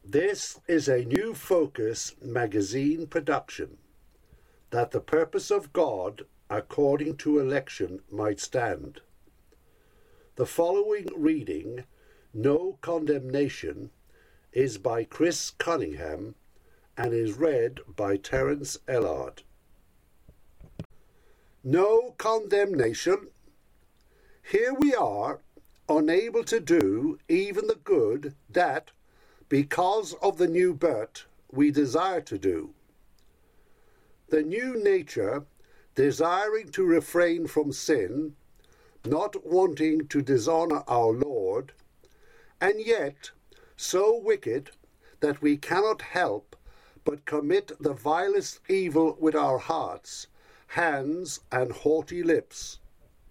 This is a New Focus magazine production, that the purpose of God according to election might stand. The following reading, No Condemnation, is by Chris Cunningham and is read by Terence Ellard. No condemnation. Here we are, unable to do even the good that, because of the new birth, we desire to do. The new nature, desiring to refrain from sin, not wanting to dishonour our Lord, and yet so wicked that we cannot help but commit the vilest evil with our hearts, hands, and haughty lips.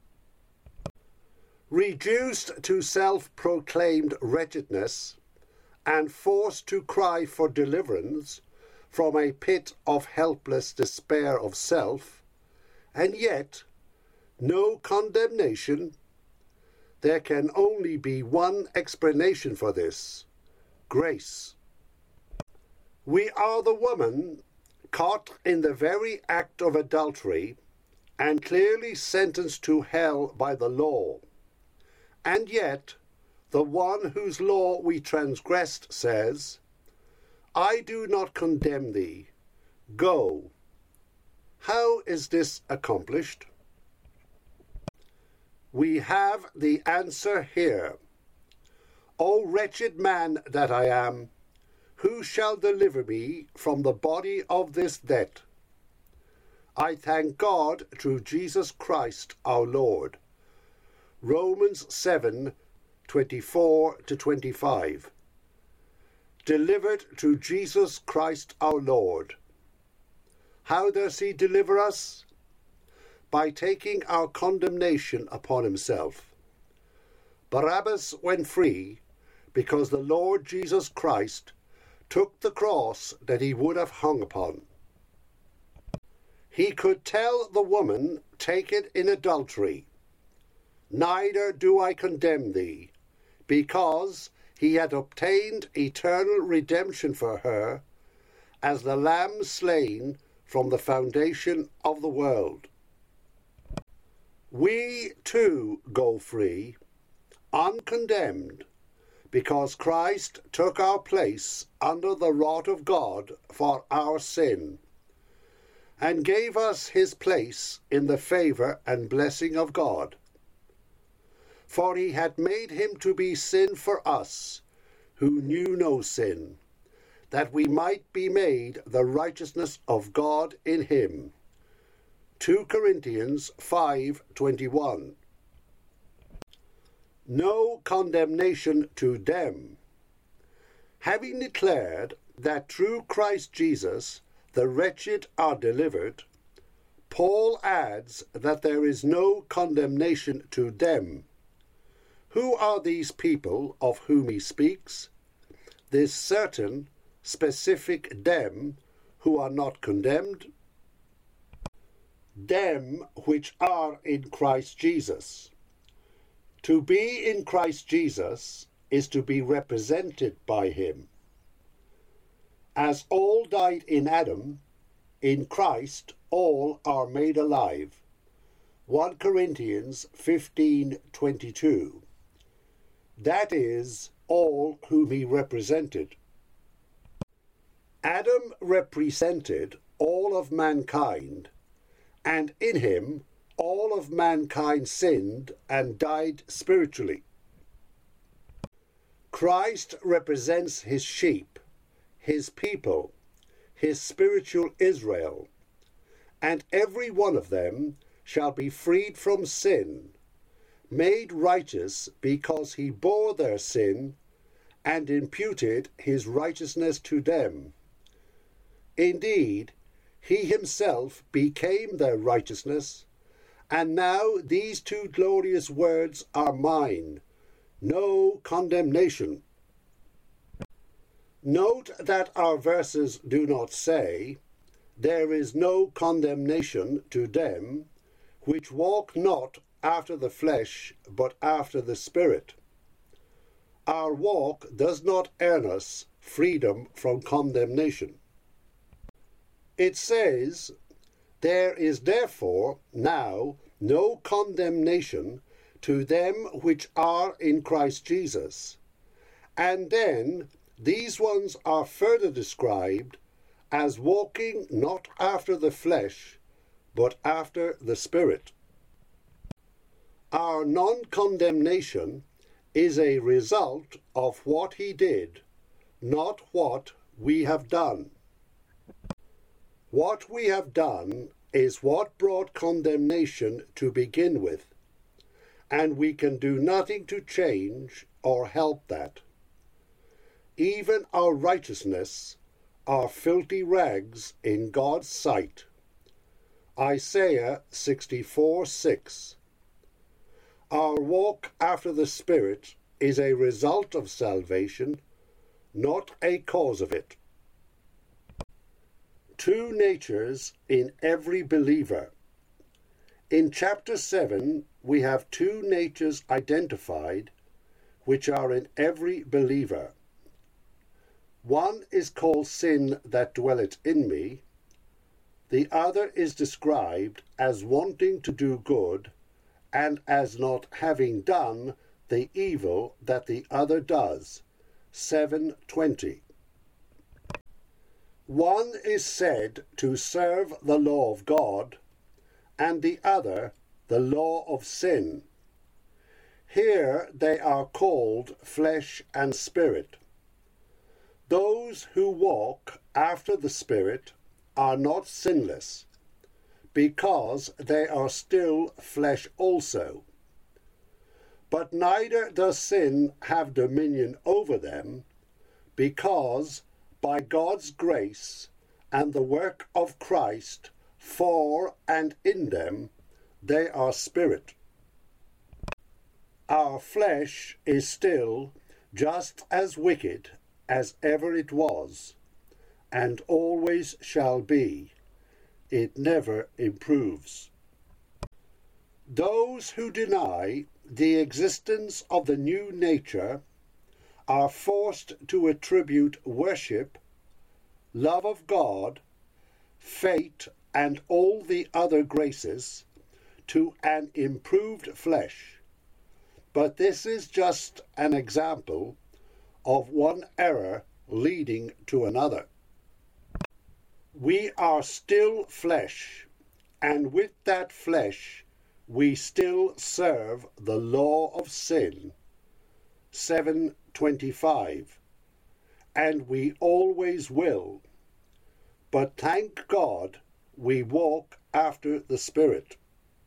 Reduced to self-proclaimed wretchedness, and forced to cry for deliverance from a pit of helpless despair of self, and yet no condemnation, there can only be one explanation for this: grace. We are the woman caught in the very act of adultery and clearly sentenced to hell by the law, and yet the one whose law we transgressed says, I do not condemn thee. Go. How is this accomplished? We have the answer here. O wretched man that I am, who shall deliver me from the body of this death? I thank God through Jesus Christ our Lord. Romans 7:24-25. Delivered through Jesus Christ our Lord. How does he deliver us? By taking our condemnation upon himself. Barabbas went free because the Lord Jesus Christ took the cross that he would have hung upon. He could tell the woman taken in adultery, Neither do I condemn thee, because he had obtained eternal redemption for her as the Lamb slain from the foundation of the world. We too go free, uncondemned, because Christ took our place under the wrath of God for our sin, and gave us his place in the favour and blessing of God. For he had made him to be sin for us, who knew no sin, that we might be made the righteousness of God in him. 2 Corinthians 5:21. No condemnation to them. Having declared that through Christ Jesus the wretched are delivered, Paul adds that there is no condemnation to them. Who are these people of whom he speaks? This certain, specific them who are not condemned? Them which are in Christ Jesus. To be in Christ Jesus is to be represented by him. As all died in Adam, in Christ all are made alive. 1 Corinthians 15:22. That is, all whom he represented. Adam represented all of mankind, and in him all of mankind sinned and died spiritually. Christ represents his sheep, his people, his spiritual Israel, and every one of them shall be freed from sin, made righteous because he bore their sin and imputed his righteousness to them. Indeed, he himself became their righteousness, and now these two glorious words are mine: no condemnation. Note that our verses do not say, there is no condemnation to them which walk not after the flesh, but after the Spirit. Our walk does not earn us freedom from condemnation. It says, "There is therefore now no condemnation to them which are in Christ Jesus." And then these ones are further described as walking not after the flesh, but after the Spirit. Our non-condemnation is a result of what he did, not what we have done. What we have done is what brought condemnation to begin with, and we can do nothing to change or help that. Even our righteousness are filthy rags in God's sight. Isaiah 64:6. Our walk after the Spirit is a result of salvation, not a cause of it. Two natures in every believer. In chapter 7, we have two natures identified which are in every believer. One is called sin that dwelleth in me. The other is described as wanting to do good and as not having done the evil that the other does. 7:20. One is said to serve the law of God, and the other the law of sin. Here they are called flesh and spirit. Those who walk after the Spirit are not sinless, because they are still flesh also. But neither does sin have dominion over them, because by God's grace and the work of Christ for and in them, they are spirit. Our flesh is still just as wicked as ever it was, and always shall be. It never improves. Those who deny the existence of the new nature are forced to attribute worship, love of God, faith, and all the other graces to an improved flesh. But this is just an example of one error leading to another. We are still flesh, and with that flesh we still serve the law of sin. 7:25. And we always will. But thank God we walk after the Spirit.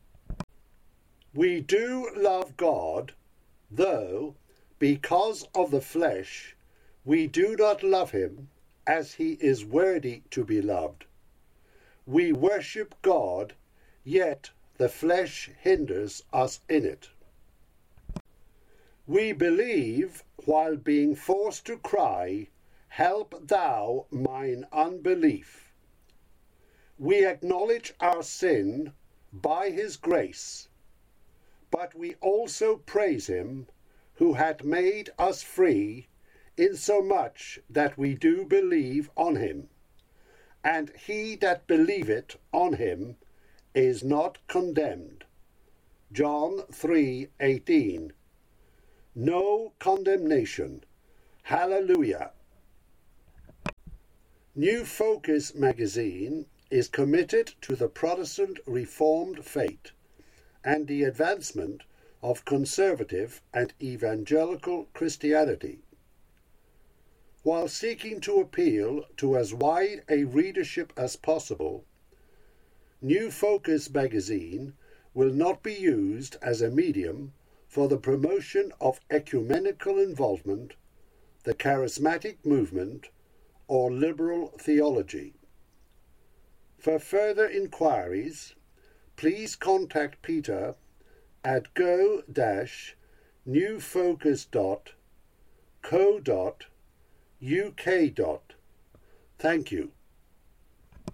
We do love God, though because of the flesh we do not love him as he is worthy to be loved. We worship God, yet the flesh hinders us in it. We believe while being forced to cry, "Help thou mine unbelief." We acknowledge our sin by his grace, but we also praise him who hath made us free, insomuch that we do believe on him. And he that believeth on him is not condemned. John 3:18. No condemnation. Hallelujah. New Focus magazine is committed to the Protestant Reformed faith and the advancement of conservative and evangelical Christianity. While seeking to appeal to as wide a readership as possible, New Focus magazine will not be used as a medium for the promotion of ecumenical involvement, the charismatic movement, or liberal theology. For further inquiries, please contact Peter at go-newfocus.co.uk. Thank you.